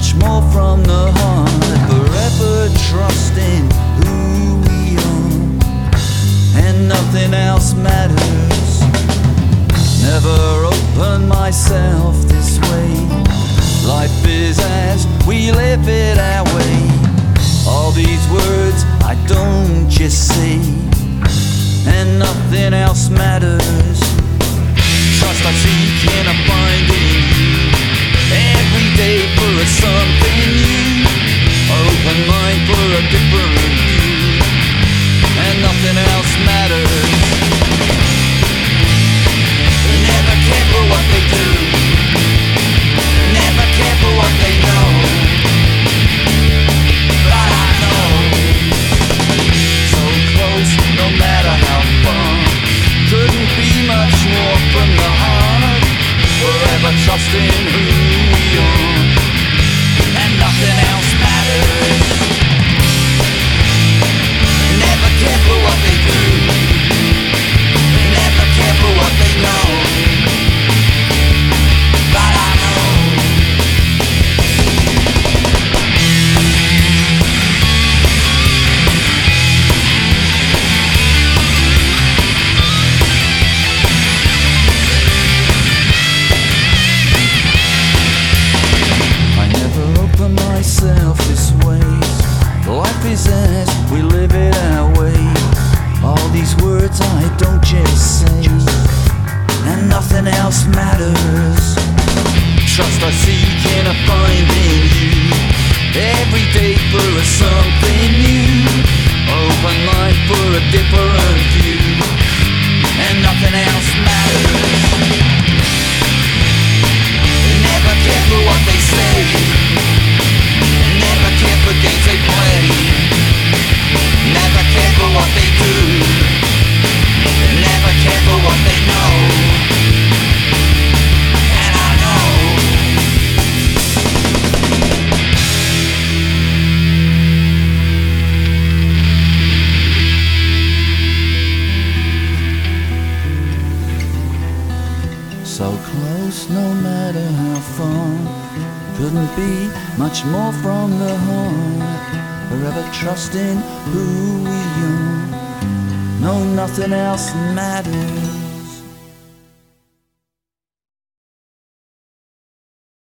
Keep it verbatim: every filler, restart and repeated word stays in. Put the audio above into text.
much more from the heart. Forever trusting who we are, and nothing else matters. Never open myself this way. Life is as we live it our way. All these words I don't just say, and nothing else matters. Trust I seek and I find in you. Every day for a something new. Open mind for a different view, and nothing else matters. Never care for what they do, never care for what they know. But I know, so close, no matter how far. Couldn't be much more from the heart. Forever trusting who we are, and nothing else matters. Never care for what they do, never care for what they know. But I know. I never open myself this way. Life is as we live it our way. All these words I don't just say, and nothing else matters. Trust I seek and I find in you. Every day for a something new. Open mind for a different view, and nothing else matters. Never care for what they say, never care for games they play, never care for what they do, never care for what they know. And I know. So close, no matter how far. Couldn't be much more from the heart. Forever trusting who we are. No, nothing else matters.